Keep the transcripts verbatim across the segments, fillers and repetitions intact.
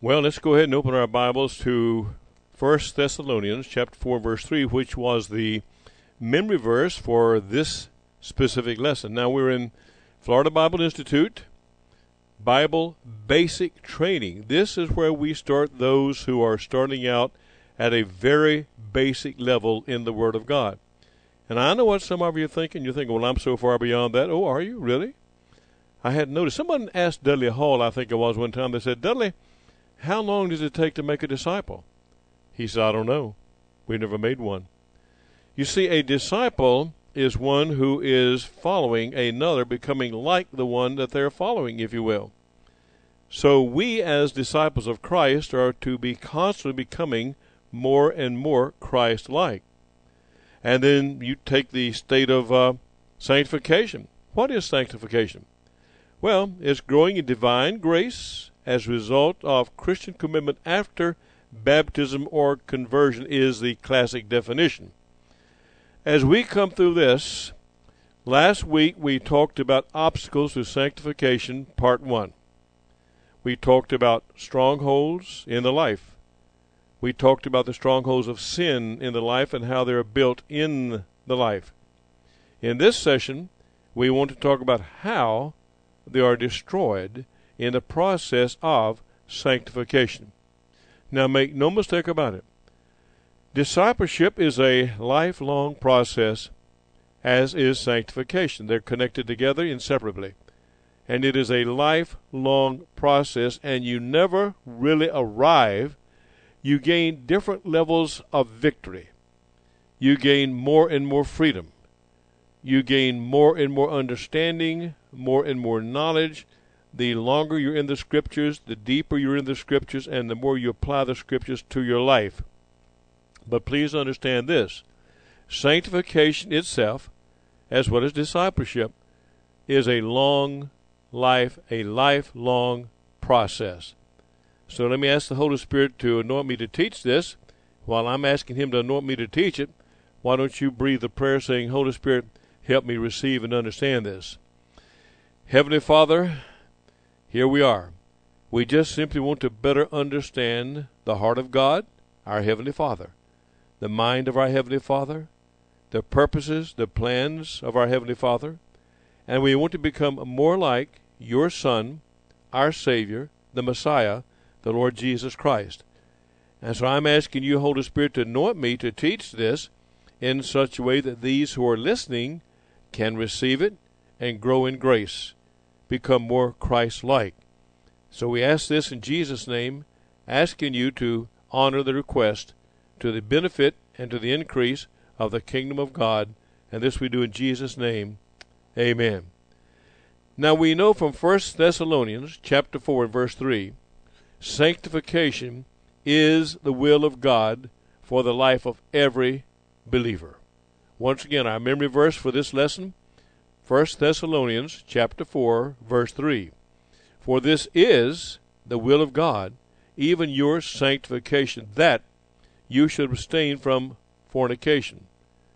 Well, let's go ahead and open our Bibles to First Thessalonians chapter four, verse three, which was the memory verse for this specific lesson. Now, we're in Florida Bible Institute, Bible Basic Training. This is where we start those who are starting out at a very basic level in the Word of God. And I know what some of you are thinking. You're thinking, well, I'm so far beyond that. Oh, are you? Really? I hadn't noticed. Someone asked Dudley Hall, I think it was one time, they said, Dudley, how long does it take to make a disciple? He said, I don't know. We never made one. You see, a disciple is one who is following another, becoming like the one that they're following, if you will. So we as disciples of Christ are to be constantly becoming more and more Christ-like. And then you take the state of uh, sanctification. What is sanctification? Well, it's growing in divine grace as a result of Christian commitment after baptism or conversion is the classic definition. As we come through this, last week we talked about obstacles to sanctification, part one. We talked about strongholds in the life. We talked about the strongholds of sin in the life and how they're built in the life. In this session, we want to talk about how they are destroyed in the process of sanctification. Now, make no mistake about it. Discipleship is a lifelong process, as is sanctification. They're connected together inseparably. And it is a lifelong process, and you never really arrive. You gain different levels of victory. You gain more and more freedom. You gain more and more understanding, more and more knowledge. The longer you're in the Scriptures, the deeper you're in the Scriptures, and the more you apply the Scriptures to your life. But please understand this. Sanctification itself, as well as discipleship, is a long life, a lifelong process. So let me ask the Holy Spirit to anoint me to teach this. While I'm asking Him to anoint me to teach it, why don't you breathe a prayer saying, Holy Spirit, help me receive and understand this. Heavenly Father, here we are. We just simply want to better understand the heart of God, our Heavenly Father, the mind of our Heavenly Father, the purposes, the plans of our Heavenly Father, and we want to become more like your Son, our Savior, the Messiah, the Lord Jesus Christ. And so I'm asking you, Holy Spirit, to anoint me to teach this in such a way that these who are listening can receive it and grow in grace, become more Christ-like. So we ask this in Jesus' name, asking you to honor the request to the benefit and to the increase of the kingdom of God, and this we do in Jesus' name. Amen. Now we know from First Thessalonians chapter four and verse three, sanctification is the will of God for the life of every believer. Once again, our memory verse for this lesson, First Thessalonians chapter four, verse three. For this is the will of God, even your sanctification, that you should abstain from fornication.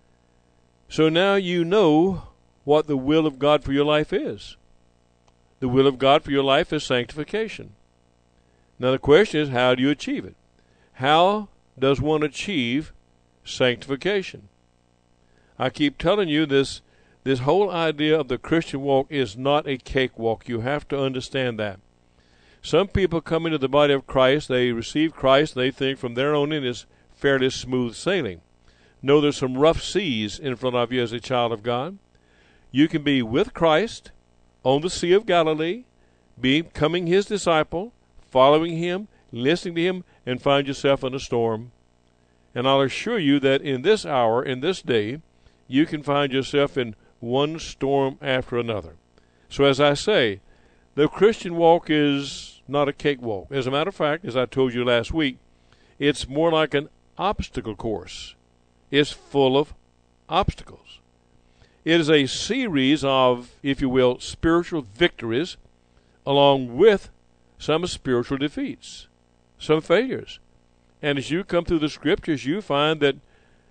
So now you know what the will of God for your life is. The will of God for your life is sanctification. Now the question is, how do you achieve it? How does one achieve sanctification? I keep telling you this, this whole idea of the Christian walk is not a cakewalk. You have to understand that. Some people come into the body of Christ, they receive Christ, they think from their own end is fairly smooth sailing. No, there's some rough seas in front of you as a child of God. You can be with Christ on the Sea of Galilee, becoming His disciple, following Him, listening to Him, and find yourself in a storm. And I'll assure you that in this hour, in this day, you can find yourself in one storm after another. So as I say, the Christian walk is not a cakewalk. As a matter of fact, as I told you last week, it's more like an obstacle course. It's full of obstacles. It is a series of, if you will, spiritual victories along with some spiritual defeats, some failures. And as you come through the Scriptures, you find that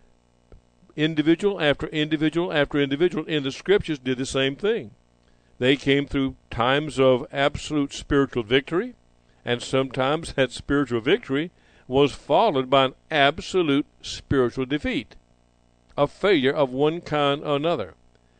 individual after individual after individual in the Scriptures did the same thing. They came through times of absolute spiritual victory, And sometimes that spiritual victory was followed by an absolute spiritual defeat, a failure of one kind or another.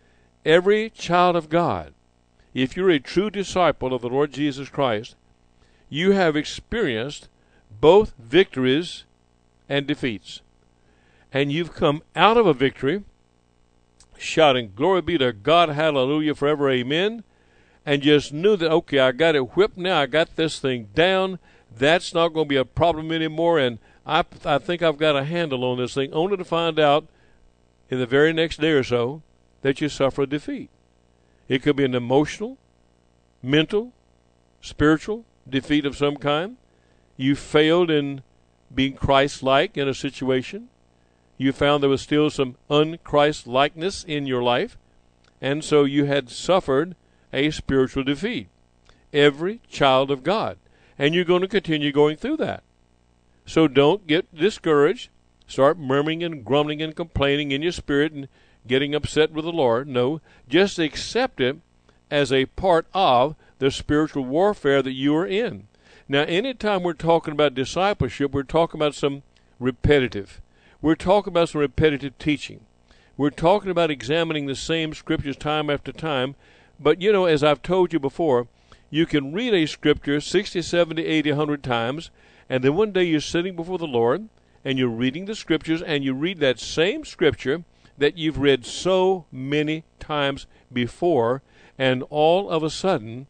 Every child of God, if you're a true disciple of the Lord Jesus Christ, you have experienced both victories and defeats. And you've come out of a victory shouting, "Glory be to God, hallelujah, forever, amen," and just knew that, okay, I got it whipped now, I got this thing down, that's not going to be a problem anymore, and I, I think I've got a handle on this thing, only to find out in the very next day or so that you suffer a defeat. It could be an emotional, mental, spiritual defeat of some kind. You failed in being Christ-like in a situation. You found there was still some un-Christ-likeness in your life, and so you had suffered a spiritual defeat. Every child of God. And you're going to continue going through that. So don't get discouraged. Start murmuring and grumbling and complaining in your spirit and getting upset with the Lord. No, just accept it as a part of the spiritual warfare that you are in. Now, anytime we're talking about discipleship, we're talking about some repetitive. We're talking about some repetitive teaching. We're talking about examining the same scriptures time after time. But, you know, as I've told you before, you can read a scripture sixty, seventy, eighty, one hundred times, and then one day you're sitting before the Lord, and you're reading the scriptures, and you read that same scripture that you've read so many times before, and all of a sudden,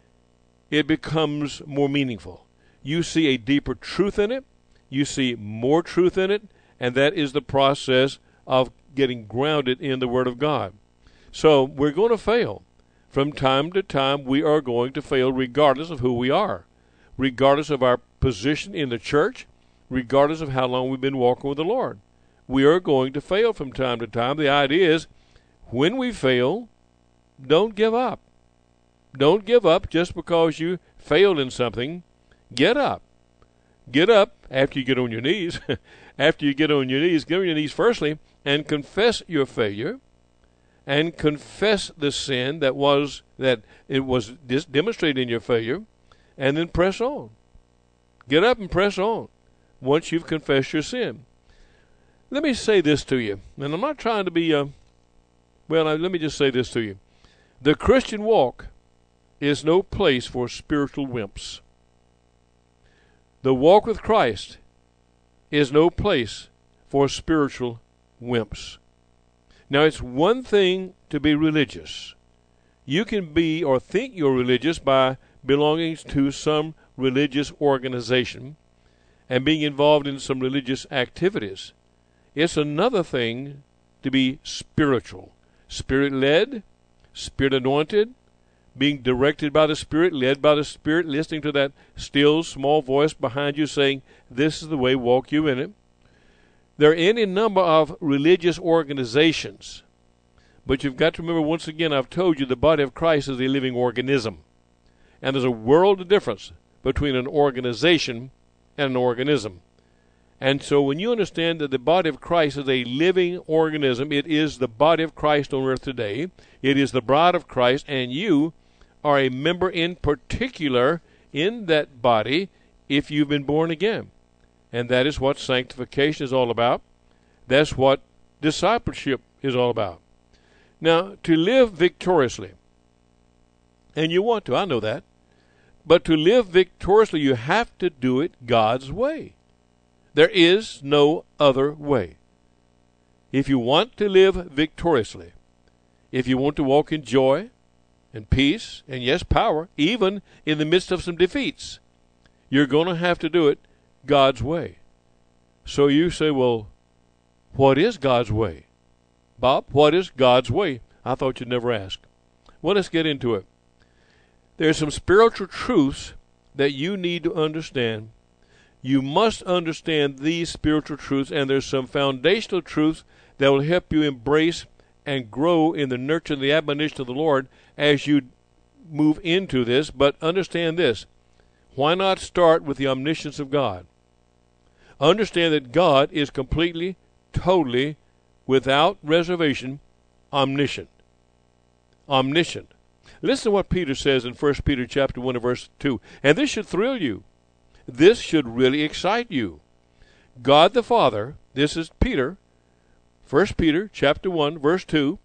it becomes more meaningful. You see a deeper truth in it. You see more truth in it, and that is the process of getting grounded in the Word of God. So we're going to fail. From time to time, we are going to fail regardless of who we are, regardless of our position in the church, regardless of how long we've been walking with the Lord. We are going to fail from time to time. The idea is, when we fail, don't give up. Don't give up just because you failed in something. Get up. Get up after you get on your knees. After you get on your knees, get on your knees firstly, and confess your failure, and confess the sin that was that it was dis- demonstrated in your failure, and then press on. Get up and press on once you've confessed your sin. Let me say this to you, and I'm not trying to be, uh, well, uh, let me just say this to you. The Christian walk is no place for spiritual wimps. The walk with Christ is no place for spiritual wimps. Now, it's one thing to be religious. You can be or think you're religious by belonging to some religious organization and being involved in some religious activities. It's another thing to be spiritual, Spirit-led, Spirit-anointed, being directed by the Spirit, led by the Spirit, listening to that still small voice behind you saying, "This is the way, walk you in it." There are any number of religious organizations, but you've got to remember, once again, I've told you the body of Christ is a living organism. And there's a world of difference between an organization and an organism. And so when you understand that the body of Christ is a living organism, it is the body of Christ on earth today. It is the bride of Christ, and you are a member in particular in that body if you've been born again. And that is what sanctification is all about. That's what discipleship is all about. Now, to live victoriously, and you want to, I know that, but to live victoriously, you have to do it God's way. There is no other way. If you want to live victoriously, if you want to walk in joy and peace and, yes, power, even in the midst of some defeats, you're going to have to do it God's way. So you say, well, what is God's way? Bob, what is God's way? I thought you'd never ask. Well, let's get into it. There's some spiritual truths that you need to understand. You must understand these spiritual truths, and there's some foundational truths that will help you embrace and grow in the nurture and the admonition of the Lord as you move into this. But understand this. Why not start with the omniscience of God? Understand that God is completely, totally, without reservation, omniscient. Omniscient. Listen to what Peter says in First Peter chapter one and verse two. And this should thrill you. this should really excite you. God the Father, this is Peter, First Peter chapter one, verse two.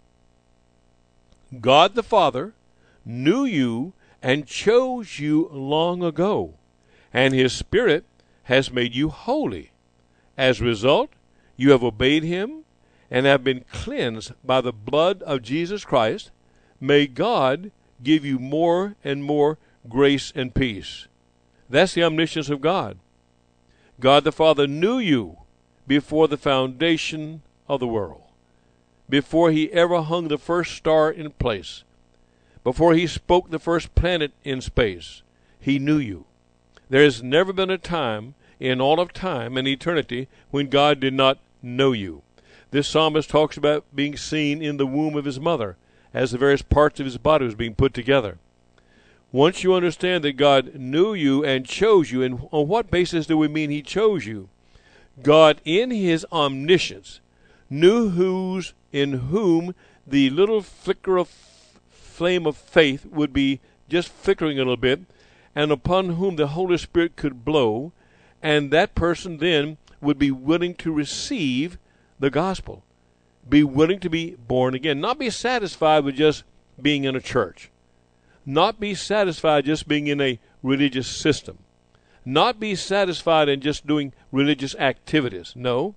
God the Father knew you and chose you long ago, and his Spirit has made you holy. As a result, you have obeyed him and have been cleansed by the blood of Jesus Christ. May God give you more and more grace and peace. That's the omniscience of God. God the Father knew you before the foundation of the world, before he ever hung the first star in place, before he spoke the first planet in space. He knew you. There has never been a time in all of time and eternity when God did not know you. This psalmist talks about being seen in the womb of his mother as the various parts of his body was being put together. Once you understand that God knew you and chose you, and on what basis do we mean he chose you? God, in his omniscience, knew whose in whom the little flicker of flame of faith would be just flickering a little bit, and upon whom the Holy Spirit could blow, and that person then would be willing to receive the gospel, be willing to be born again, not be satisfied with just being in a church, not be satisfied just being in a religious system, not be satisfied in just doing religious activities. No.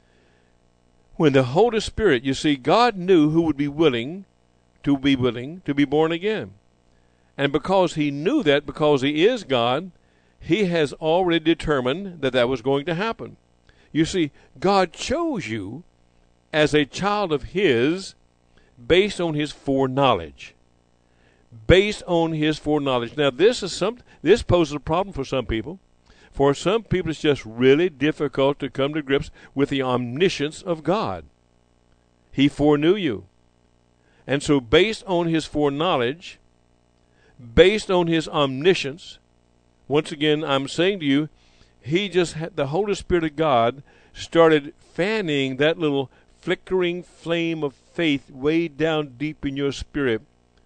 When the Holy Spirit, you see, God knew who would be willing to be willing to be born again. And because he knew that, because he is God, he has already determined that that was going to happen. You see, God chose you as a child of his based on his foreknowledge. Based on his foreknowledge. Now, this is some. This poses a problem for some people. For some people, it's just really difficult to come to grips with the omniscience of God. He foreknew you. And so based on his foreknowledge, based on his omniscience, once again, I'm saying to you, he just had, the Holy Spirit of God started fanning that little flickering flame of faith way down deep in your spirit.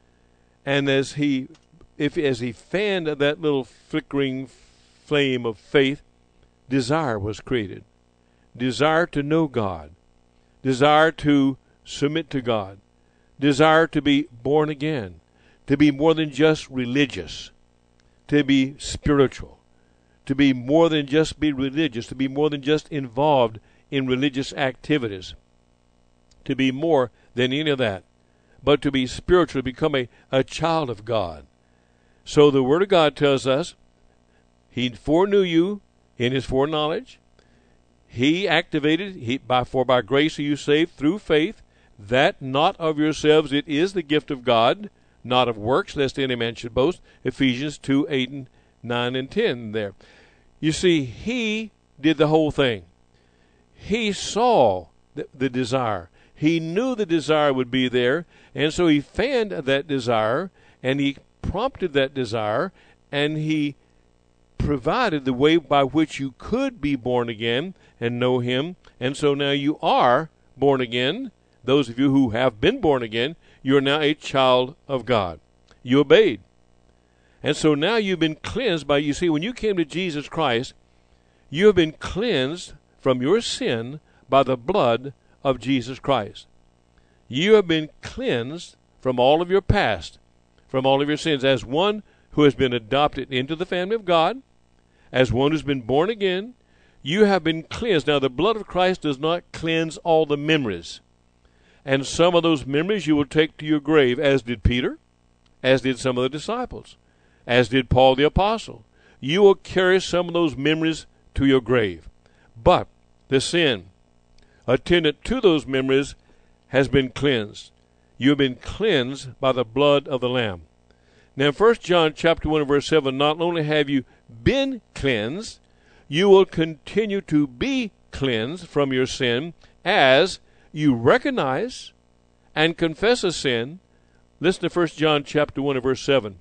And as he, if as he fanned that little flickering flame of faith, desire was created. Desire to know God. Desire to submit to God. Desire to be born again. To be more than just religious. To be spiritual. To be more than just be religious. To be more than just involved in religious activities. To be more than any of that. But to be spiritual, to become a, a child of God. So the Word of God tells us, he foreknew you in his foreknowledge. He activated, he, by, for by grace are you saved through faith, that not of yourselves, it is the gift of God, not of works, lest any man should boast. Ephesians two, eight, and nine, and ten there. You see, he did the whole thing. He saw the, the desire. He knew the desire would be there, and so he fanned that desire, and he prompted that desire, and he provided the way by which you could be born again and know him. And so now you are born again. Those of you who have been born again, you are now a child of God. You obeyed. And so now you've been cleansed by, you see, when you came to Jesus Christ, you have been cleansed from your sin by the blood of Jesus Christ. You have been cleansed from all of your past, from all of your sins, as one who has been adopted into the family of God, as one who's been born again. You have been cleansed. Now, the blood of Christ does not cleanse all the memories. And some of those memories you will take to your grave, as did Peter, as did some of the disciples, as did Paul the Apostle. You will carry some of those memories to your grave. But the sin attendant to those memories has been cleansed. You have been cleansed by the blood of the Lamb. Now, in First John chapter one, verse seven, not only have you been cleansed, you will continue to be cleansed from your sin as you recognize and confess a sin. Listen to First John chapter one, verse seven.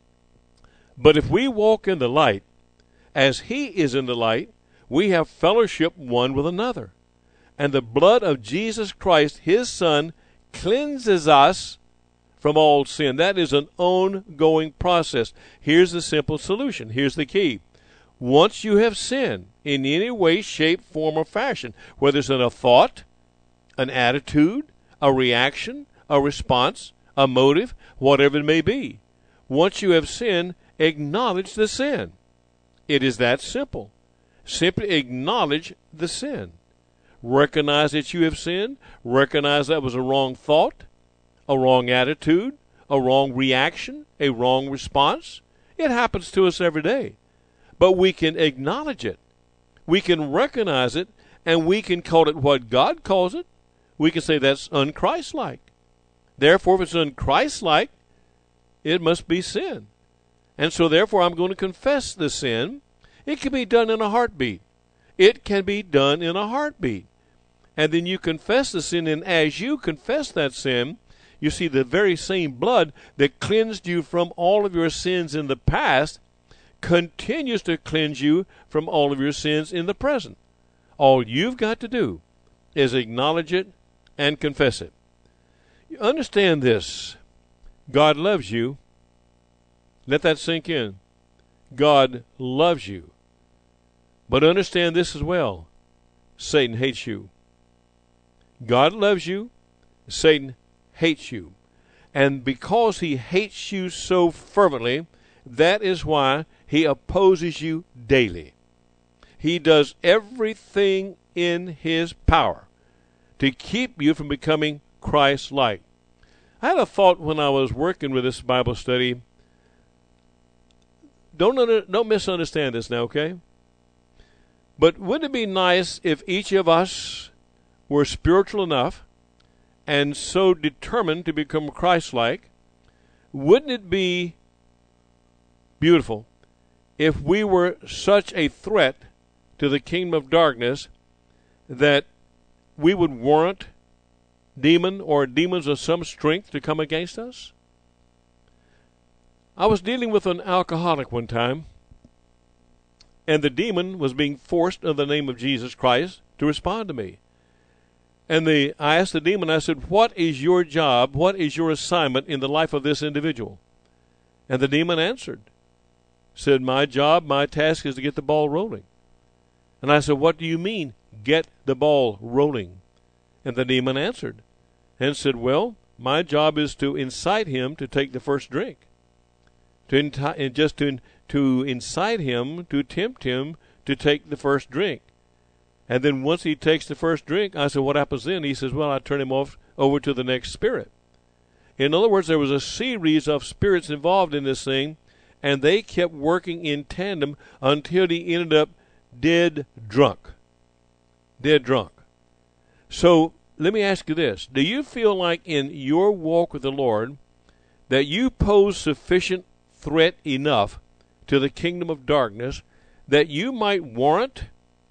But if we walk in the light, as he is in the light, we have fellowship one with another. And the blood of Jesus Christ, his Son, cleanses us from all sin. That is an ongoing process. Here's the simple solution. Here's the key. Once you have sinned in any way, shape, form, or fashion, whether it's in a thought, an attitude, a reaction, a response, a motive, whatever it may be. Once you have sinned, acknowledge the sin. It is that simple. Simply acknowledge the sin. Recognize that you have sinned. Recognize that was a wrong thought, a wrong attitude, a wrong reaction, a wrong response. It happens to us every day. But we can acknowledge it. We can recognize it, and we can call it what God calls it. We can say that's unchristlike. Therefore, if it's unchristlike, it must be sin. And so therefore I'm going to confess the sin. It can be done in a heartbeat. It can be done in a heartbeat. And then you confess the sin, and as you confess that sin, you see the very same blood that cleansed you from all of your sins in the past continues to cleanse you from all of your sins in the present. All you've got to do is acknowledge it and confess it. You understand this. God loves you. Let that sink in. God loves you. But understand this as well. Satan hates you. God loves you. Satan hates you. And because he hates you so fervently, that is why he opposes you daily. He does everything in his power to keep you from becoming Christ-like. I had a thought when I was working with this Bible study. Don't under, don't misunderstand this now, okay? But wouldn't it be nice if each of us were spiritual enough and so determined to become Christ-like? Wouldn't it be beautiful if we were such a threat to the kingdom of darkness that we would warrant demon or demons of some strength to come against us? I was dealing with an alcoholic one time, and the demon was being forced in the name of Jesus Christ to respond to me. And the, I asked the demon, I said, what is your job, what is your assignment in the life of this individual? And the demon answered, said, my job, my task is to get the ball rolling. And I said, what do you mean, get the ball rolling? And the demon answered and said, well, my job is to incite him to take the first drink. To enti- just to, to incite him, to tempt him to take the first drink. And then once he takes the first drink, I said, what happens then? He says, well, I turn him off over to the next spirit. In other words, there was a series of spirits involved in this thing, and they kept working in tandem until he ended up dead drunk. Dead drunk. So let me ask you this. Do you feel like in your walk with the Lord that you pose sufficient threat enough to the kingdom of darkness that you might warrant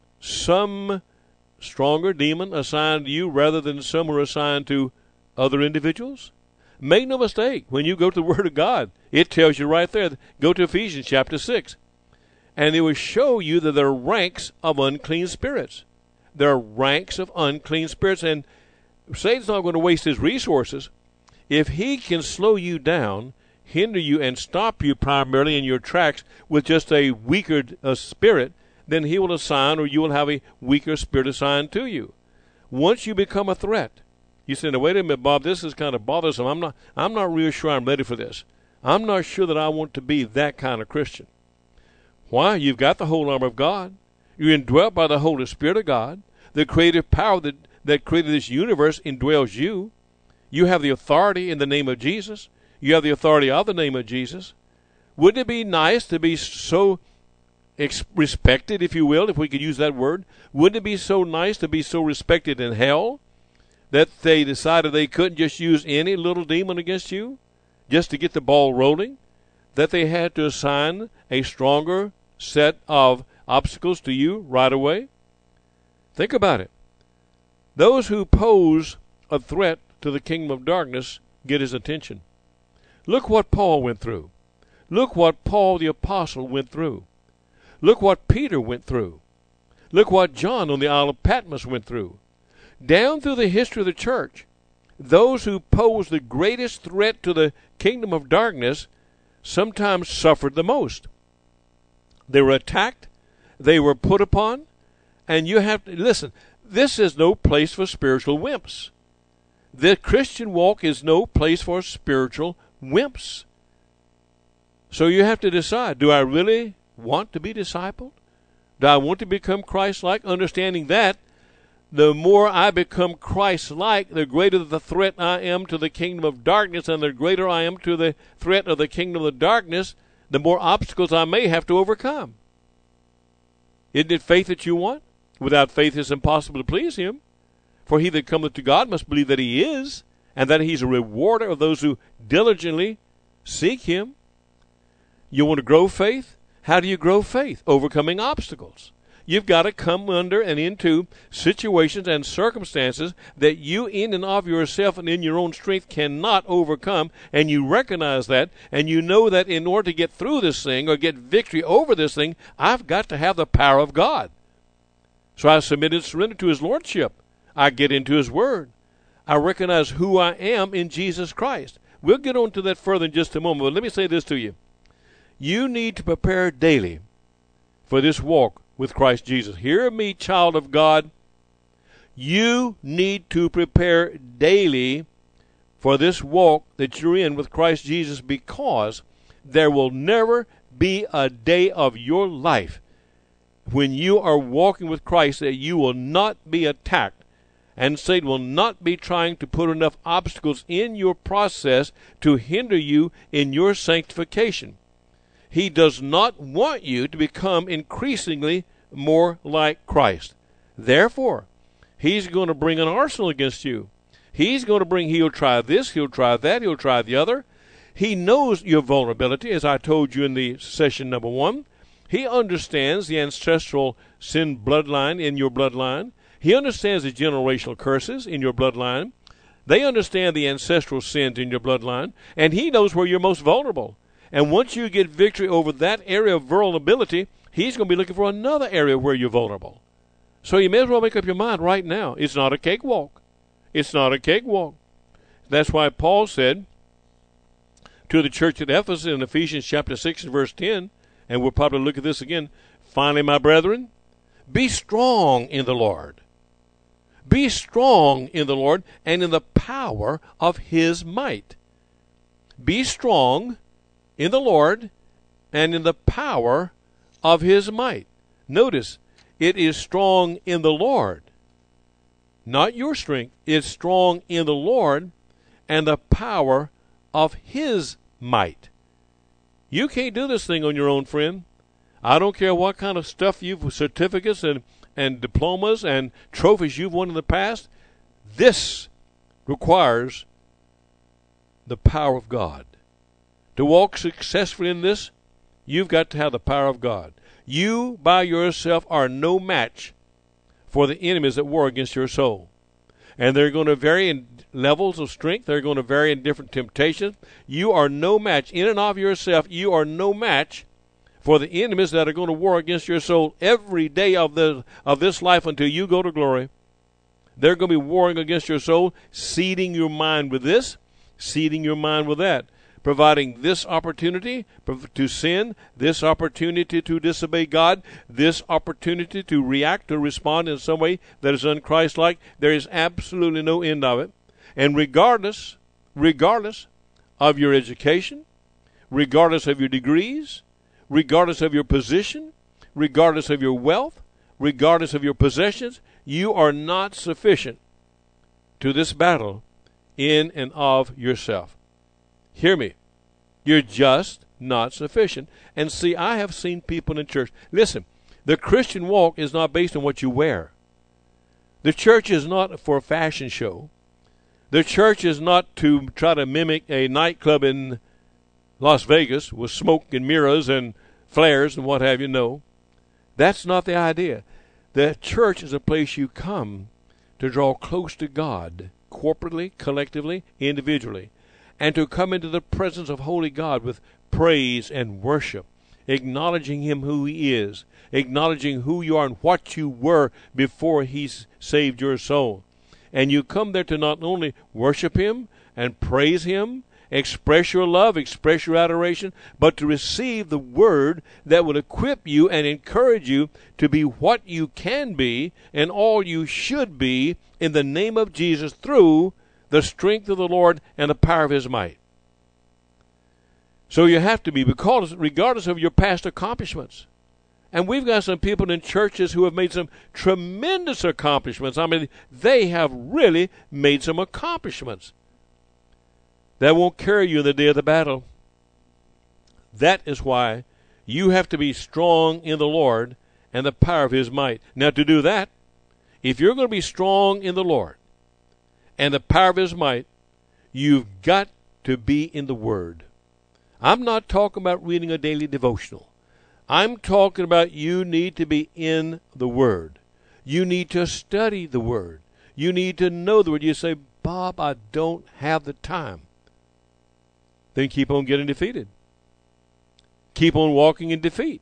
some stronger demon assigned to you rather than some who are assigned to other individuals? Make no mistake, when you go to the Word of God, it tells you right there. Go to Ephesians chapter six. And it will show you that there are ranks of unclean spirits. There are ranks of unclean spirits, and Satan's not going to waste his resources. If he can slow you down, hinder you, and stop you primarily in your tracks with just a weaker uh, spirit, then he will assign, or you will have a weaker spirit assigned to you. Once you become a threat, you say, now, wait a minute, Bob, this is kind of bothersome. I'm not, I'm not real sure I'm ready for this. I'm not sure that I want to be that kind of Christian. Why? You've got the whole armor of God. You're indwelt by the Holy Spirit of God. The creative power that, that created this universe indwells you. You have the authority in the name of Jesus. You have the authority of the name of Jesus. Wouldn't it be nice to be so ex- respected, if you will, if we could use that word? Wouldn't it be so nice to be so respected in hell that they decided they couldn't just use any little demon against you just to get the ball rolling? That they had to assign a stronger set of obstacles to you right away? Think about it. Those who pose a threat to the kingdom of darkness get his attention. Look what Paul went through. Look what Paul the apostle went through. Look what Peter went through. Look what John on the Isle of Patmos went through. Down through the history of the church, those who pose the greatest threat to the kingdom of darkness sometimes suffered the most. They were attacked They were put upon. And you have to, listen, this is no place for spiritual wimps. The Christian walk is no place for spiritual wimps. So you have to decide, do I really want to be discipled? Do I want to become Christ-like? Understanding that the more I become Christ-like, the greater the threat I am to the kingdom of darkness, and the greater I am to the threat of the kingdom of darkness, the more obstacles I may have to overcome. Isn't it faith that you want? Without faith it's impossible to please him. For he that cometh to God must believe that he is, and that he's a rewarder of those who diligently seek him. You want to grow faith? How do you grow faith? Overcoming obstacles. You've got to come under and into situations and circumstances that you in and of yourself and in your own strength cannot overcome, and you recognize that, and you know that in order to get through this thing or get victory over this thing, I've got to have the power of God. So I submit and surrender to his lordship. I get into his word. I recognize who I am in Jesus Christ. We'll get on to that further in just a moment, but let me say this to you. You need to prepare daily for this walk with Christ Jesus. Hear me, child of God. You need to prepare daily for this walk that you're in with Christ Jesus, because there will never be a day of your life when you are walking with Christ that you will not be attacked, and Satan will not be trying to put enough obstacles in your process to hinder you in your sanctification. He does not want you to become increasingly more like Christ. Therefore, he's going to bring an arsenal against you. He's going to bring, he'll try this, he'll try that, he'll try the other. He knows your vulnerability, as I told you in the session number one. He understands the ancestral sin bloodline in your bloodline. He understands the generational curses in your bloodline. They understand the ancestral sins in your bloodline, and he knows where you're most vulnerable. And once you get victory over that area of vulnerability, he's going to be looking for another area where you're vulnerable. So you may as well make up your mind right now. It's not a cakewalk. It's not a cakewalk. That's why Paul said to the church at Ephesus in Ephesians chapter six and verse ten, and we'll probably look at this again. Finally, my brethren, be strong in the Lord. Be strong in the Lord and in the power of his might. Be strong in the Lord and in the power of his might. Notice, it is strong in the Lord, not your strength. It's strong in the Lord and the power of his might. You can't do this thing on your own, friend. I don't care what kind of stuff you've, certificates and, and diplomas and trophies you've won in the past. This requires the power of God. To walk successfully in this, you've got to have the power of God. You by yourself are no match for the enemies that war against your soul. And they're going to vary in levels of strength. They're going to vary in different temptations. You are no match. In and of yourself, you are no match for the enemies that are going to war against your soul every day of the of this life until you go to glory. They're going to be warring against your soul, seeding your mind with this, seeding your mind with that, providing this opportunity to sin, this opportunity to disobey God, this opportunity to react or respond in some way that is unchristlike. There is absolutely no end of it. And regardless, regardless of your education, regardless of your degrees, regardless of your position, regardless of your wealth, regardless of your possessions, you are not sufficient to this battle in and of yourself. Hear me. You're just not sufficient. And see, I have seen people in church. Listen, the Christian walk is not based on what you wear. The church is not for a fashion show. The church is not to try to mimic a nightclub in Las Vegas with smoke and mirrors and flares and what have you. No, that's not the idea. The church is a place you come to draw close to God, corporately, collectively, individually, and to come into the presence of holy God with praise and worship, acknowledging him who he is, acknowledging who you are and what you were before he saved your soul. And you come there to not only worship him and praise him express your love, express your adoration, but to receive the word that will equip you and encourage you to be what you can be and all you should be in the name of Jesus through the strength of the Lord and the power of his might. So you have to be, because regardless of your past accomplishments. And we've got some people in churches who have made some tremendous accomplishments. I mean, they have really made some accomplishments that won't carry you in the day of the battle. That is why you have to be strong in the Lord and the power of his might. Now, to do that, if you're going to be strong in the Lord and the power of his might, you've got to be in the Word. I'm not talking about reading a daily devotional. I'm talking about you need to be in the Word. You need to study the Word. You need to know the Word. You say, Bob, I don't have the time. Then keep on getting defeated. Keep on walking in defeat.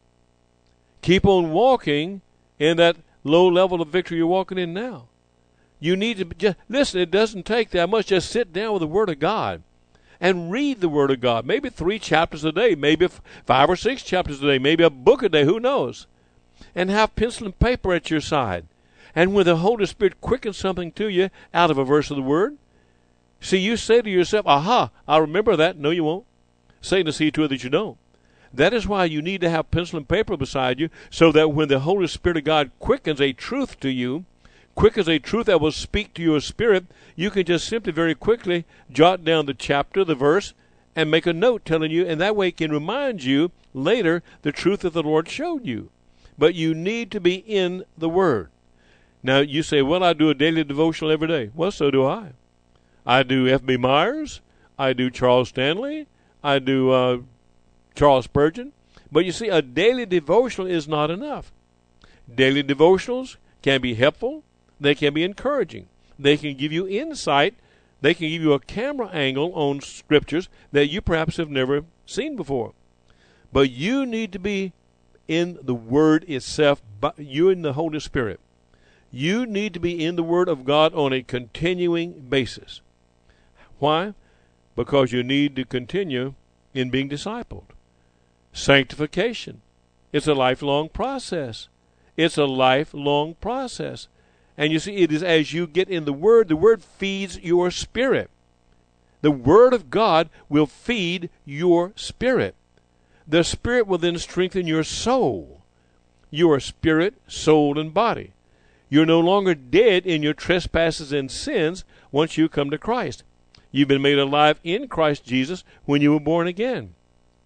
Keep on walking in that low level of victory you're walking in now. You need to just listen. It doesn't take that much. Just sit down with the Word of God and read the Word of God. Maybe three chapters a day, maybe five or six chapters a day, maybe a book a day, who knows? And have pencil and paper at your side. And when the Holy Spirit quickens something to you out of a verse of the Word, see, you say to yourself, aha, I'll remember that. No, you won't. Satan will see to it that you don't. That is why you need to have pencil and paper beside you, so that when the Holy Spirit of God quickens a truth to you, quickens a truth that will speak to your spirit, you can just simply very quickly jot down the chapter, the verse, and make a note telling you, and that way it can remind you later the truth that the Lord showed you. But you need to be in the Word. Now, you say, well, I do a daily devotional every day. Well, so do I. I do F B Myers. I do Charles Stanley. I do uh, Charles Spurgeon. But you see, a daily devotional is not enough. Daily devotionals can be helpful. They can be encouraging. They can give you insight. They can give you a camera angle on scriptures that you perhaps have never seen before. But you need to be in the Word itself, you and the Holy Spirit. You need to be in the Word of God on a continuing basis. Why? Because you need to continue in being discipled. Sanctification. It's a lifelong process. It's a lifelong process. And you see, it is as you get in the Word, the Word feeds your spirit. The Word of God will feed your spirit. The Spirit will then strengthen your soul. Your spirit, soul, and body. You're no longer dead in your trespasses and sins once you come to Christ. You've been made alive in Christ Jesus when you were born again.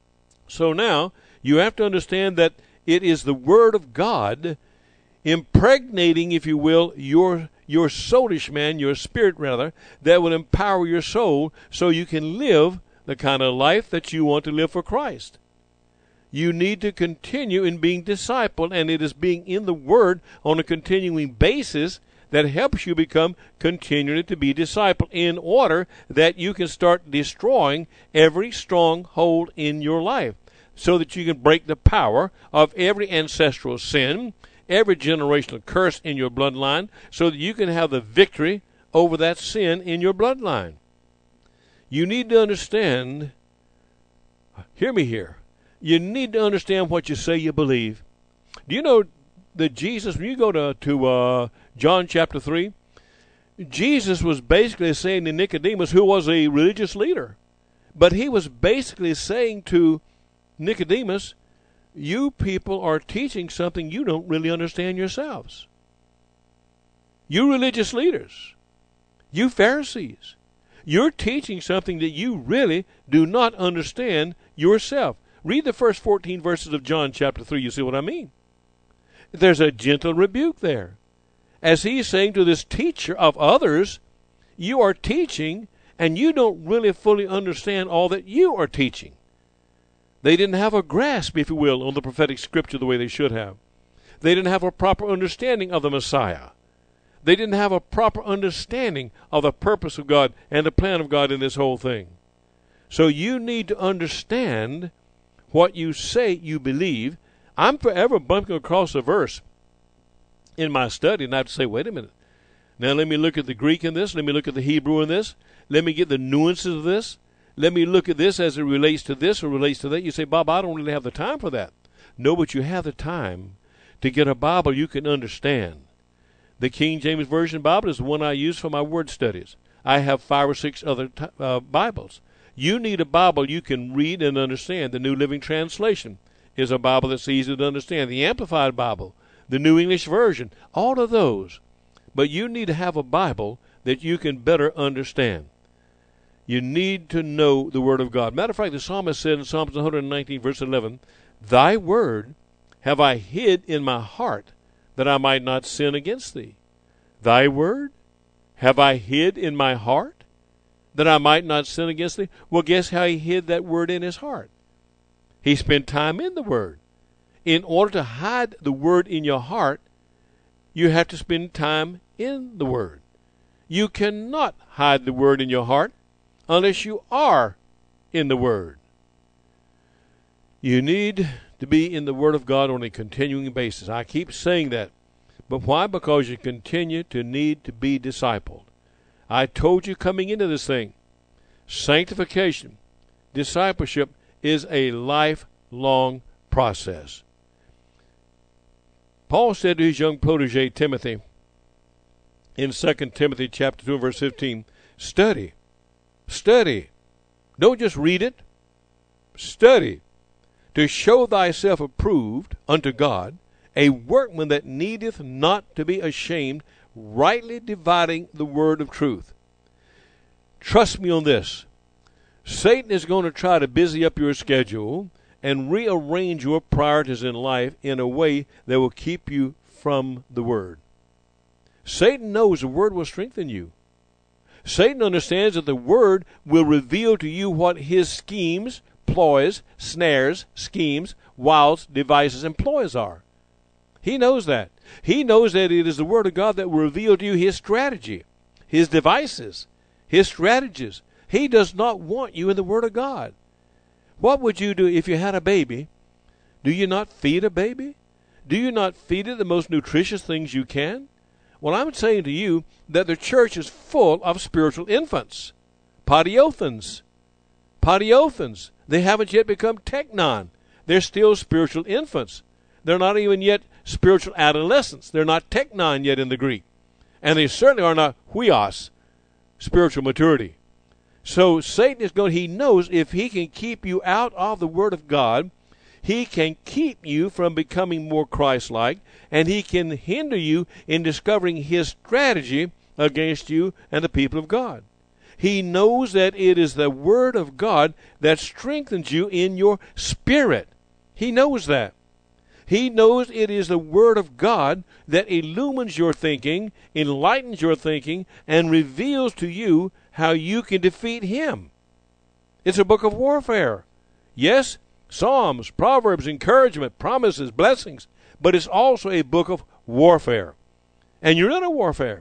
So now, you have to understand that it is the Word of God impregnating, if you will, your your soulish man, your spirit rather, that will empower your soul so you can live the kind of life that you want to live for Christ. You need to continue in being discipled, and it is being in the Word on a continuing basis that helps you become continually to be discipled, in order that you can start destroying every stronghold in your life, so that you can break the power of every ancestral sin, every generational curse in your bloodline, so that you can have the victory over that sin in your bloodline. You need to understand, hear me here, you need to understand what you say you believe. Do you know that Jesus, when you go to, to uh, John chapter three, Jesus was basically saying to Nicodemus, who was a religious leader, but he was basically saying to Nicodemus, you people are teaching something you don't really understand yourselves. You religious leaders, you Pharisees, you're teaching something that you really do not understand yourself. Read the first fourteen verses of John chapter three, you see what I mean. There's a gentle rebuke there. As he's saying to this teacher of others, you are teaching and you don't really fully understand all that you are teaching. They didn't have a grasp, if you will, on the prophetic scripture the way they should have. They didn't have a proper understanding of the Messiah. They didn't have a proper understanding of the purpose of God and the plan of God in this whole thing. So you need to understand what you say you believe. I'm forever bumping across a verse in my study, and I have to say, wait a minute. Now let me look at the Greek in this. Let me look at the Hebrew in this. Let me get the nuances of this. Let me look at this as it relates to this or relates to that. You say, Bob, I don't really have the time for that. No, but you have the time to get a Bible you can understand. The King James Version Bible is the one I use for my word studies. I have five or six other t- uh, Bibles. You need a Bible you can read and understand. The New Living Translation is a Bible that's easy to understand. The Amplified Bible, the New English Version, all of those. But you need to have a Bible that you can better understand. You need to know the Word of God. Matter of fact, the psalmist said in Psalms one nineteen, verse eleven, Thy word have I hid in my heart, that I might not sin against thee. Thy word have I hid in my heart, that I might not sin against thee. Well, guess how he hid that word in his heart? He spent time in the Word. In order to hide the Word in your heart, you have to spend time in the Word. You cannot hide the Word in your heart unless you are in the Word. You need to be in the Word of God on a continuing basis. I keep saying that. But why? Because you continue to need to be discipled. I told you coming into this thing, sanctification, discipleship is a lifelong process. Paul said to his young protege Timothy in Second Timothy chapter two, verse fifteen, study, study. Don't just read it. Study to show thyself approved unto God, a workman that needeth not to be ashamed, rightly dividing the word of truth. Trust me on this. Satan is going to try to busy up your schedule and rearrange your priorities in life in a way that will keep you from the Word. Satan knows the Word will strengthen you. Satan understands that the Word will reveal to you what his schemes, ploys, snares, schemes, wiles, devices, and ploys are. He knows that. He knows that it is the Word of God that will reveal to you his strategy, his devices, his strategies. He does not want you in the Word of God. What would you do if you had a baby? Do you not feed a baby? Do you not feed it the most nutritious things you can? Well, I'm saying to you that the church is full of spiritual infants, podiothans. Podiothans. They haven't yet become teknon. They're still spiritual infants. They're not even yet spiritual adolescents. They're not teknon yet in the Greek. And they certainly are not huios, spiritual maturity. So Satan is going, he knows if he can keep you out of the Word of God, he can keep you from becoming more Christ-like, and he can hinder you in discovering his strategy against you and the people of God. He knows that it is the Word of God that strengthens you in your spirit. He knows that. He knows it is the Word of God that illumines your thinking, enlightens your thinking, and reveals to you how you can defeat him. It's a book of warfare. Yes, Psalms, Proverbs, encouragement, promises, blessings, but it's also a book of warfare. And you're in a warfare.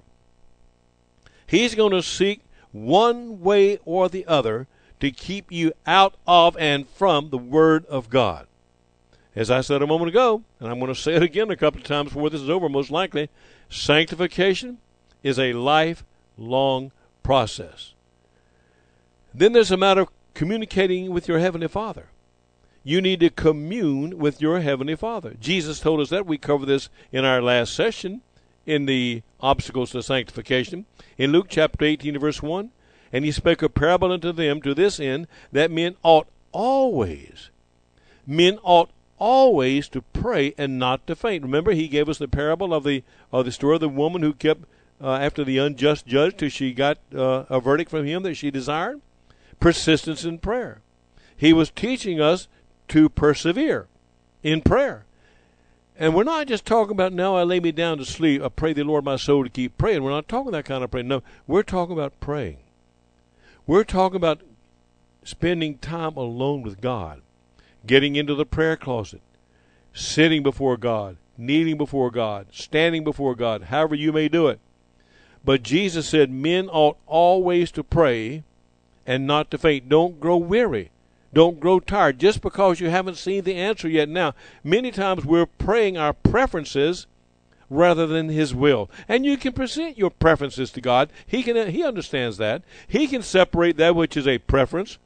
He's going to seek one way or the other to keep you out of and from the Word of God. As I said a moment ago, and I'm going to say it again a couple of times before this is over, most likely, sanctification is a lifelong process. Then there's a matter of communicating with your Heavenly Father. You need to commune with your Heavenly Father. Jesus told us that. We covered this in our last session in the obstacles to sanctification. In Luke chapter eighteen, verse one, and he spake a parable unto them to this end, that men ought always, men ought always to pray and not to faint. Remember, he gave us the parable of the of the story of the woman who kept uh, after the unjust judge till she got uh, a verdict from him that she desired. Persistence in prayer. He was teaching us to persevere in prayer. And we're not just talking about, now I lay me down to sleep, I pray the Lord my soul to keep praying. We're not talking that kind of praying. No, we're talking about praying. We're talking about spending time alone with God, getting into the prayer closet, sitting before God, kneeling before God, standing before God, however you may do it. But Jesus said men ought always to pray and not to faint. Don't grow weary. Don't grow tired just because you haven't seen the answer yet. Now, many times we're praying our preferences rather than his will. And you can present your preferences to God. He can. He understands that. He can separate that which is a preference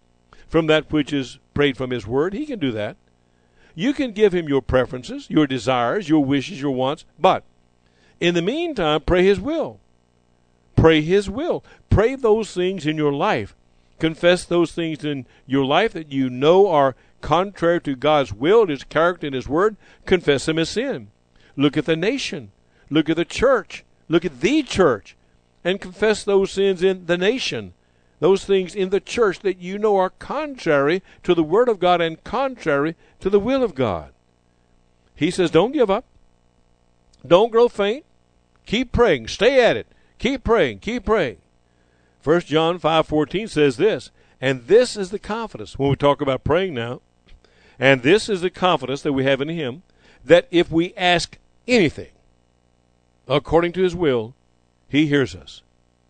from that which is prayed from his word. He can do that. You can give him your preferences, your desires, your wishes, your wants, but in the meantime, pray his will. Pray his will. Pray those things in your life. Confess those things in your life that you know are contrary to God's will, his character, and his word. Confess them as sin. Look at the nation. Look at the church. Look at the church. And confess those sins in the nation. Those things in the church that you know are contrary to the word of God and contrary to the will of God. He says, don't give up. Don't grow faint. Keep praying. Stay at it. Keep praying. Keep praying. First John five fourteen says this, and this is the confidence, when we talk about praying now, and this is the confidence that we have in him, that if we ask anything according to his will, he hears us.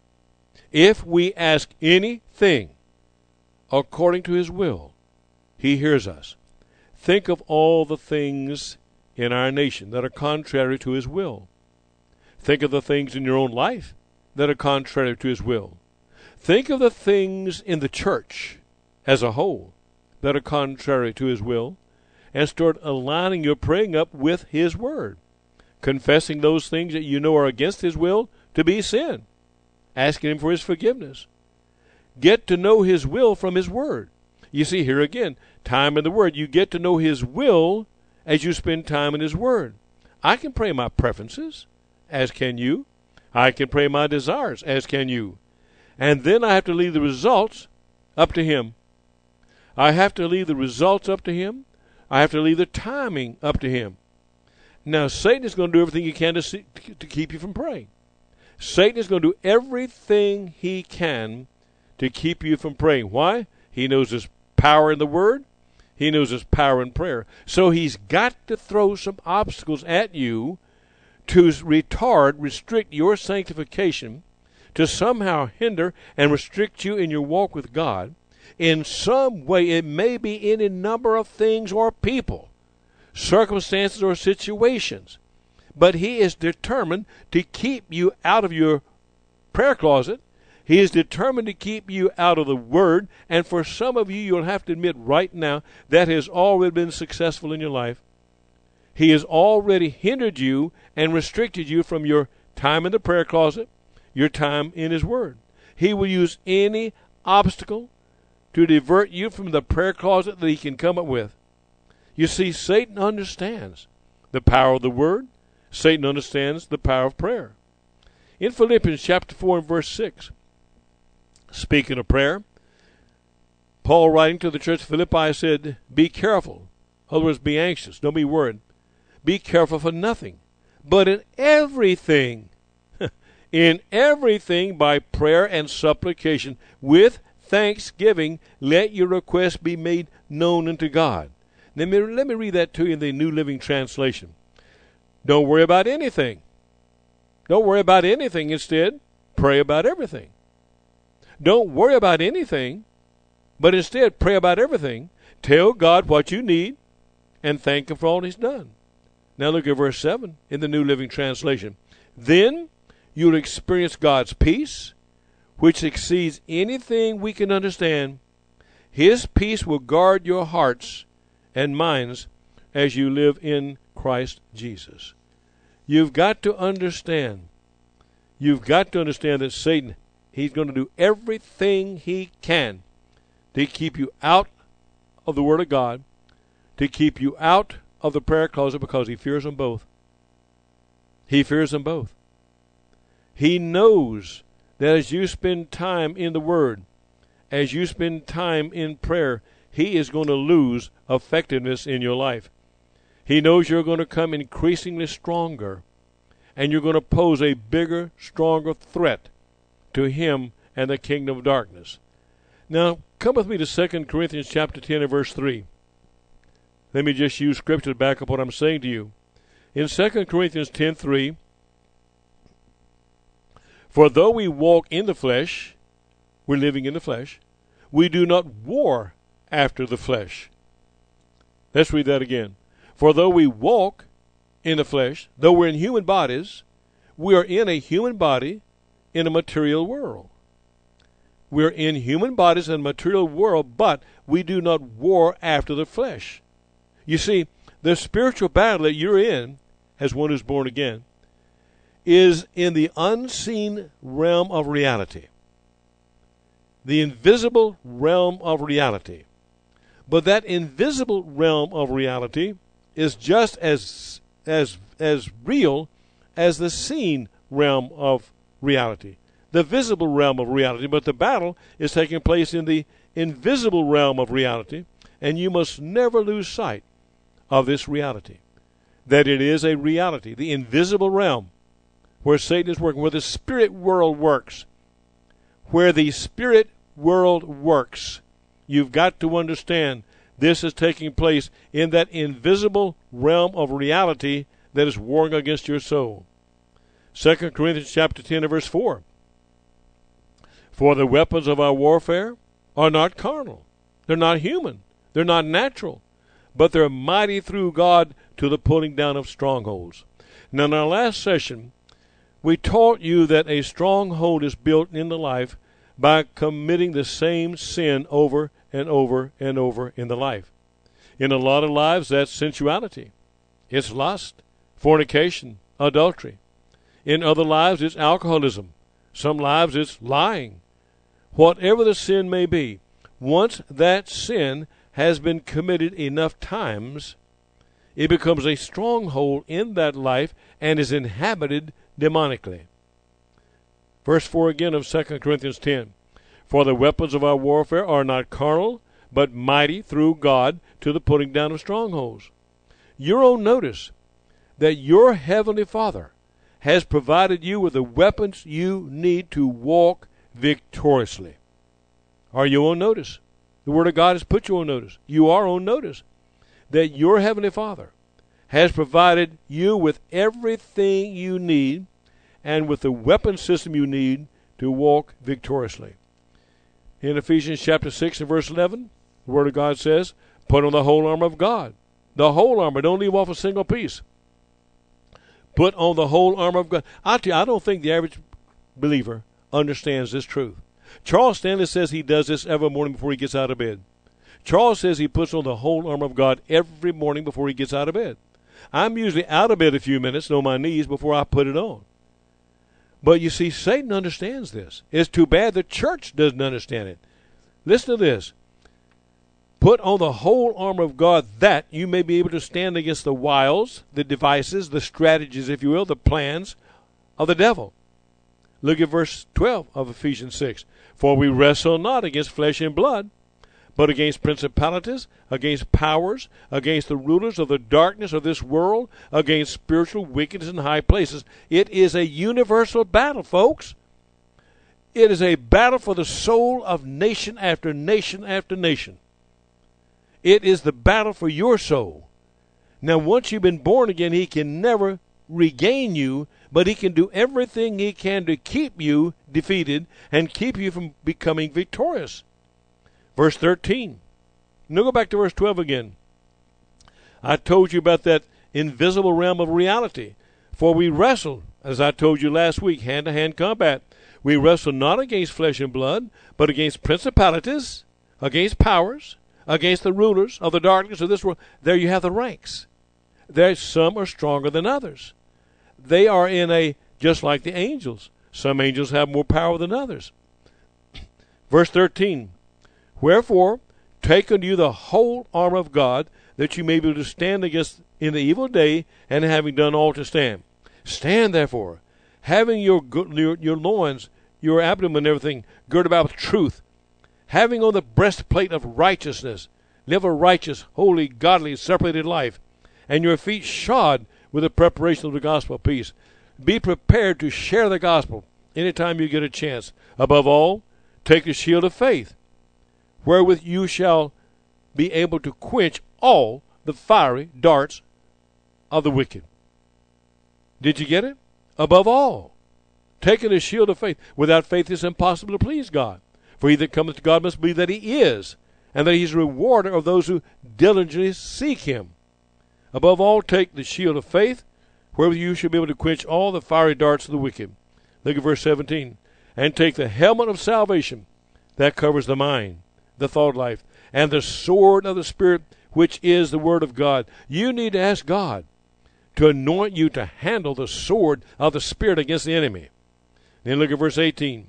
If we ask anything according to his will, he hears us. Think of all the things in our nation that are contrary to his will. Think of the things in your own life that are contrary to his will. Think of the things in the church as a whole that are contrary to his will, and start aligning your praying up with his word. Confessing those things that you know are against his will to be sin. Asking him for his forgiveness. Get to know his will from his word. You see, here again, time in the word. You get to know his will as you spend time in his word. I can pray my preferences, as can you. I can pray my desires, as can you. And then I have to leave the results up to him. I have to leave the results up to him. I have to leave the timing up to him. Now, Satan is going to do everything he can to, see, to keep you from praying. Satan is going to do everything he can to keep you from praying. Why? He knows there's power in the word. He knows there's power in prayer. So he's got to throw some obstacles at you to retard, restrict your sanctification, to somehow hinder and restrict you in your walk with God. In some way, it may be any number of things or people, circumstances or situations. But he is determined to keep you out of your prayer closet. He is determined to keep you out of the word. And for some of you, you'll have to admit right now, that has already been successful in your life. He has already hindered you and restricted you from your time in the prayer closet, your time in his word. He will use any obstacle to divert you from the prayer closet that he can come up with. You see, Satan understands the power of the word. Satan understands the power of prayer. In Philippians chapter four and verse six, speaking of prayer, Paul, writing to the church of Philippi, said, be careful. In other words, be anxious. Don't be worried. Be careful for nothing, but in everything, in everything by prayer and supplication, with thanksgiving, let your requests be made known unto God. Let me, let me read that to you in the New Living Translation. Don't worry about anything. Don't worry about anything. Instead, pray about everything. Don't worry about anything, but instead pray about everything. Tell God what you need and thank him for all he's done. Now look at verse seven in the New Living Translation. Then you'll experience God's peace, which exceeds anything we can understand. His peace will guard your hearts and minds as you live in Christ Jesus. You've got to understand, you've got to understand that Satan, he's going to do everything he can to keep you out of the Word of God, to keep you out of the prayer closet, because he fears them both. He fears them both. He knows that as you spend time in the Word, as you spend time in prayer, he is going to lose effectiveness in your life. He knows you're going to come increasingly stronger, and you're going to pose a bigger, stronger threat to him and the kingdom of darkness. Now, come with me to Second Corinthians chapter ten and verse three. Let me just use scripture to back up what I'm saying to you. In Second Corinthians ten three, for though we walk in the flesh, we're living in the flesh, we do not war after the flesh. Let's read that again. For though we walk in the flesh, though we're in human bodies, we are in a human body in a material world. We're in human bodies in a material world, but we do not war after the flesh. You see, the spiritual battle that you're in, as one who's born again, is in the unseen realm of reality. The invisible realm of reality. But that invisible realm of reality is just as as as real as the seen realm of reality, the visible realm of reality. But the battle is taking place in the invisible realm of reality, and you must never lose sight of this reality, that it is a reality, the invisible realm, where Satan is working, where the spirit world works, where the spirit world works. You've got to understand this is taking place in that invisible realm of reality that is warring against your soul. Second Corinthians chapter ten and verse four. For the weapons of our warfare are not carnal. They're not human. They're not natural. But they're mighty through God to the pulling down of strongholds. Now, in our last session, we taught you that a stronghold is built in the life by committing the same sin over and over and over in the life. In a lot of lives, that's sensuality. It's lust, fornication, adultery. In other lives, it's alcoholism. Some lives, it's lying. Whatever the sin may be, once that sin has been committed enough times, it becomes a stronghold in that life and is inhabited demonically. Verse four again of Second Corinthians ten. For the weapons of our warfare are not carnal, but mighty through God to the putting down of strongholds. Your own notice that your heavenly Father has provided you with the weapons you need to walk victoriously. Are you on notice? The Word of God has put you on notice. You are on notice that your heavenly Father has provided you with everything you need and with the weapon system you need to walk victoriously. In Ephesians chapter six and verse eleven, the Word of God says, put on the whole armor of God. The whole armor. Don't leave off a single piece. Put on the whole armor of God. I tell you, I don't think the average believer understands this truth. Charles Stanley says he does this every morning before he gets out of bed. Charles says he puts on the whole armor of God every morning before he gets out of bed. I'm usually out of bed a few minutes on my knees before I put it on. But you see, Satan understands this. It's too bad the church doesn't understand it. Listen to this. Put on the whole armor of God that you may be able to stand against the wiles, the devices, the strategies, if you will, the plans of the devil. Look at verse twelve of Ephesians six. For we wrestle not against flesh and blood, but against principalities, against powers, against the rulers of the darkness of this world, against spiritual wickedness in high places. It is a universal battle, folks. It is a battle for the soul of nation after nation after nation. It is the battle for your soul. Now, once you've been born again, he can never regain you, but he can do everything he can to keep you defeated and keep you from becoming victorious. Verse thirteen. Now go back to verse twelve again. I told you about that invisible realm of reality. For we wrestle, as I told you last week, hand-to-hand combat. We wrestle not against flesh and blood, but against principalities, against powers, against the rulers of the darkness of this world. There you have the ranks. There, some are stronger than others. They are in a, just like the angels. Some angels have more power than others. Verse thirteen. Wherefore, take unto you the whole armor of God, that you may be able to stand against in the evil day, and having done all to stand. Stand therefore, having your your, your loins, your abdomen, and everything girded about with truth, having on the breastplate of righteousness, live a righteous, holy, godly, separated life, and your feet shod with the preparation of the gospel of peace. Be prepared to share the gospel anytime you get a chance. Above all, take the shield of faith, wherewith you shall be able to quench all the fiery darts of the wicked. Did you get it? Above all, taking the shield of faith. Without faith it is impossible to please God. For he that cometh to God must believe that he is, and that he is a rewarder of those who diligently seek him. Above all, take the shield of faith, wherewith you shall be able to quench all the fiery darts of the wicked. Look at verse seventeen. And take the helmet of salvation, That covers the mind, the thought life, and the sword of the Spirit, which is the Word of God. You need to ask God to anoint you to handle the sword of the Spirit against the enemy. Then look at verse eighteen.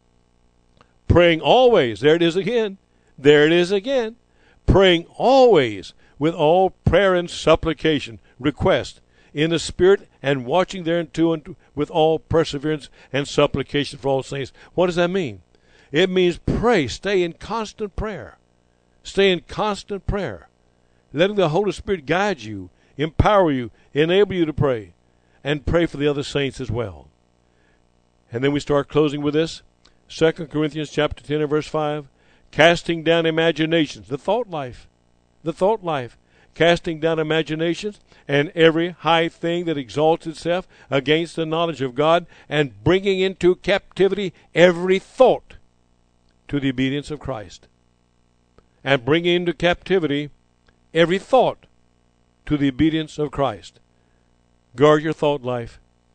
Praying always, there it is again, there it is again, praying always with all prayer and supplication, request, in the Spirit, and watching thereunto and with all perseverance and supplication for all saints. What does that mean? It means pray, stay in constant prayer. Stay in constant prayer. Letting the Holy Spirit guide you, empower you, enable you to pray, and pray for the other saints as well. And then we start closing with this. Second Corinthians chapter ten and verse five. Casting down imaginations, the thought life, the thought life. Casting down imaginations and every high thing that exalts itself against the knowledge of God, and bringing into captivity every thought to the obedience of Christ. And bringing into captivity every thought to the obedience of Christ. Guard your thought life.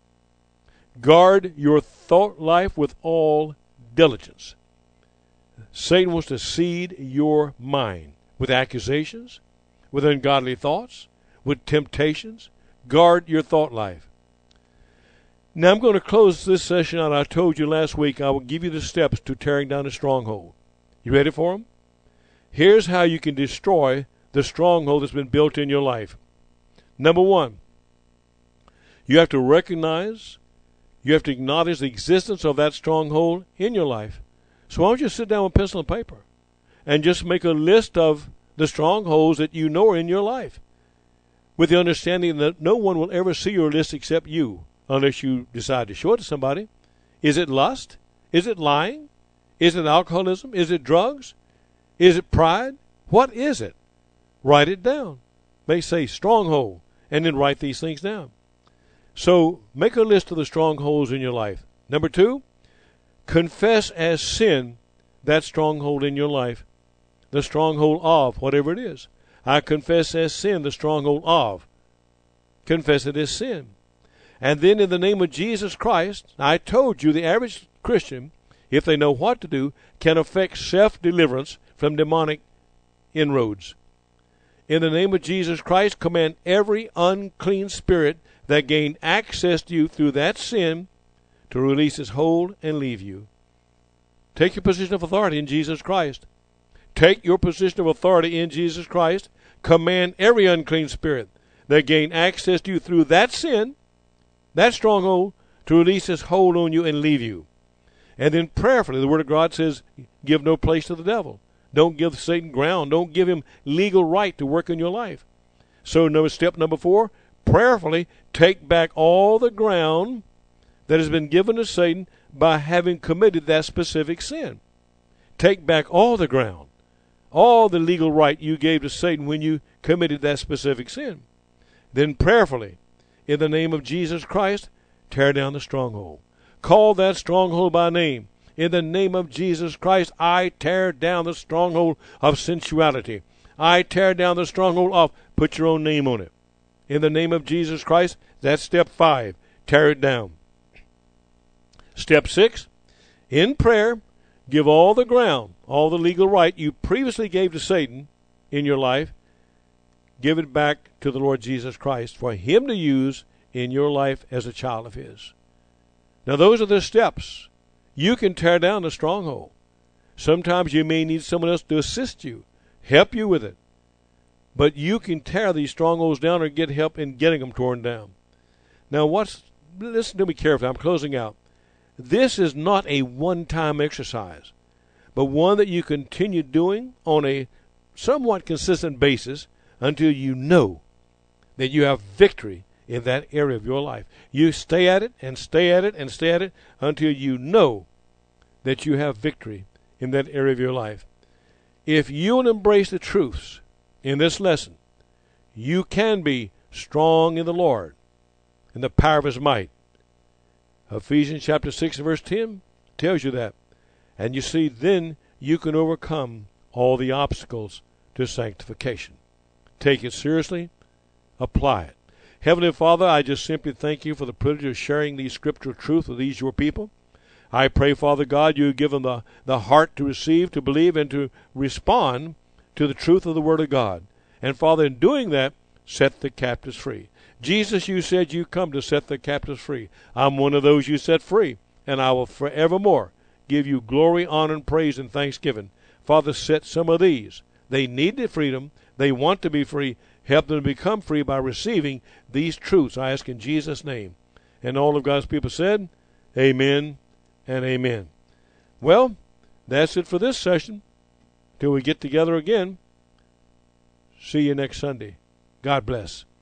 Guard your thought life with all diligence. Satan wants to seed your mind with accusations, with ungodly thoughts, with temptations. Guard your thought life. Now I'm going to close this session out. I told you last week I will give you the steps to tearing down a stronghold. You ready for them? Here's how you can destroy the stronghold that's been built in your life. Number one, you have to recognize, you have to acknowledge the existence of that stronghold in your life. So why don't you sit down with pencil and paper and just make a list of the strongholds that you know are in your life, with the understanding that no one will ever see your list except you, unless you decide to show it to somebody. Is it lust? Is it lying? Is it alcoholism? Is it drugs? Is it pride? What is it? Write it down. May say stronghold, and then write these things down. So make a list of the strongholds in your life. Number two, confess as sin that stronghold in your life. The stronghold of whatever it is. I confess as sin the stronghold of. Confess it as sin. And then in the name of Jesus Christ, I told you the average Christian, if they know what to do, can effect self-deliverance from demonic inroads. In the name of Jesus Christ, command every unclean spirit that gained access to you through that sin to release its hold and leave you. Take your position of authority in Jesus Christ. Take your position of authority in Jesus Christ. Command every unclean spirit that gained access to you through that sin, that stronghold, to release its hold on you and leave you. And then prayerfully, the Word of God says, give no place to the devil. Don't give Satan ground. Don't give him legal right to work in your life. So no, step number four, prayerfully take back all the ground that has been given to Satan by having committed that specific sin. Take back all the ground, all the legal right you gave to Satan when you committed that specific sin. Then prayerfully, in the name of Jesus Christ, tear down the stronghold. Call that stronghold by name. In the name of Jesus Christ, I tear down the stronghold of sensuality. I tear down the stronghold of, put your own name on it. In the name of Jesus Christ, that's step five. Tear it down. Step six, in prayer, give all the ground, all the legal right you previously gave to Satan in your life, give it back to the Lord Jesus Christ for him to use in your life as a child of his. Now those are the steps. You can tear down the stronghold. Sometimes you may need someone else to assist you, help you with it. But you can tear these strongholds down or get help in getting them torn down. Now what's, listen to me carefully, I'm closing out. This is not a one-time exercise, but one that you continue doing on a somewhat consistent basis until you know that you have victory in that area of your life. You stay at it and stay at it and stay at it until you know that you have victory in that area of your life. If you will embrace the truths in this lesson, you can be strong in the Lord in the power of his might. Ephesians chapter six and verse ten tells you that. And you see, then you can overcome all the obstacles to sanctification. Take it seriously. Apply it. Heavenly Father, I just simply thank you for the privilege of sharing these scriptural truths with these your people. I pray, Father God, you give them the, the heart to receive, to believe, and to respond to the truth of the Word of God. And, Father, in doing that, set the captives free. Jesus, you said you come to set the captives free. I'm one of those you set free, and I will forevermore give you glory, honor, and praise and thanksgiving. Father, set some of these. They need the freedom. They want to be free. Help them to become free by receiving these truths. I ask in Jesus' name. And all of God's people said, amen and amen. Well, that's it for this session. Till we get together again, see you next Sunday. God bless.